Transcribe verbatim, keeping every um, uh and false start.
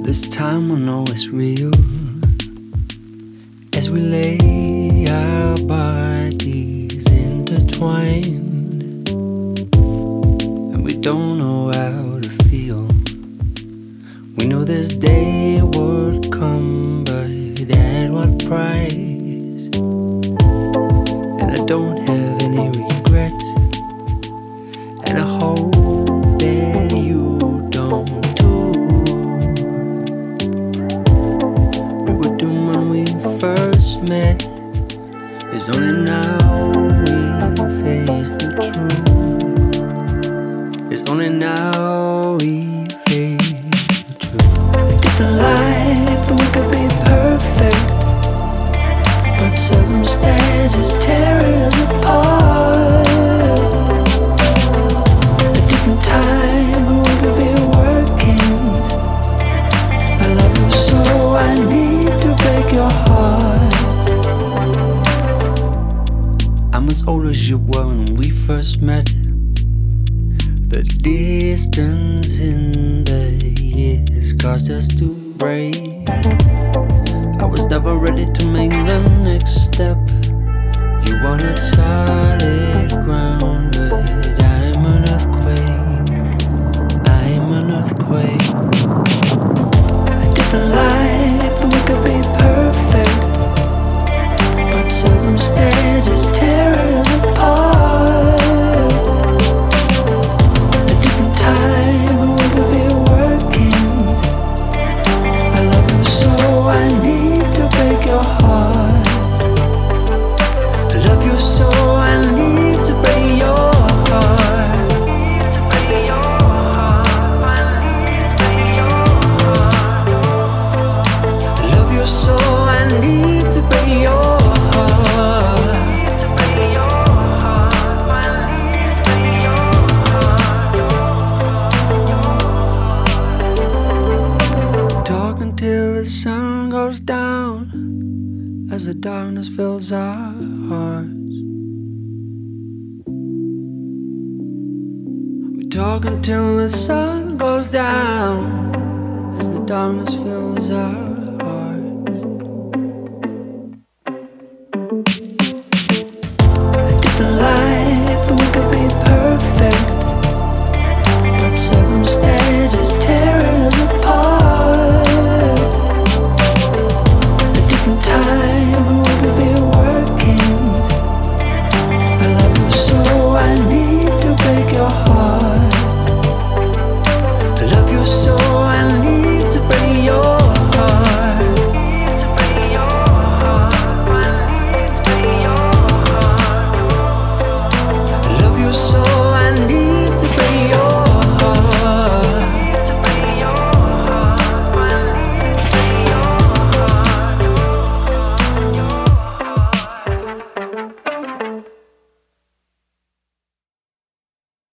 This time we'll know it's real as we lay our bodies intertwined, and we don't know how to feel. We know this day would come, but at what price? And I don't have any regrets, and I hope that you don't too. We were doomed when we first met. It's only now we face the truth. It's only now we face the truth. A different life, but we could be perfect, but circumstances tearing us apart. A different time, but we could be working. I love you so I need to break your heart. I'm as old as you were when we first met. The distance in the years caused us to break. I was never ready to make the next step. You wanted solid ground, but I'm an earthquake. I'm an earthquake. A different life, but we could be perfect, but circumstances tearing us apart. A different time, but we could be working. I love you so I need to break your heart. I love you so I need to break your heart. I love you so I need to break your heart. Talk until the sun goes down, as the darkness fills our hearts. We talk until the sun goes down, as the darkness fills our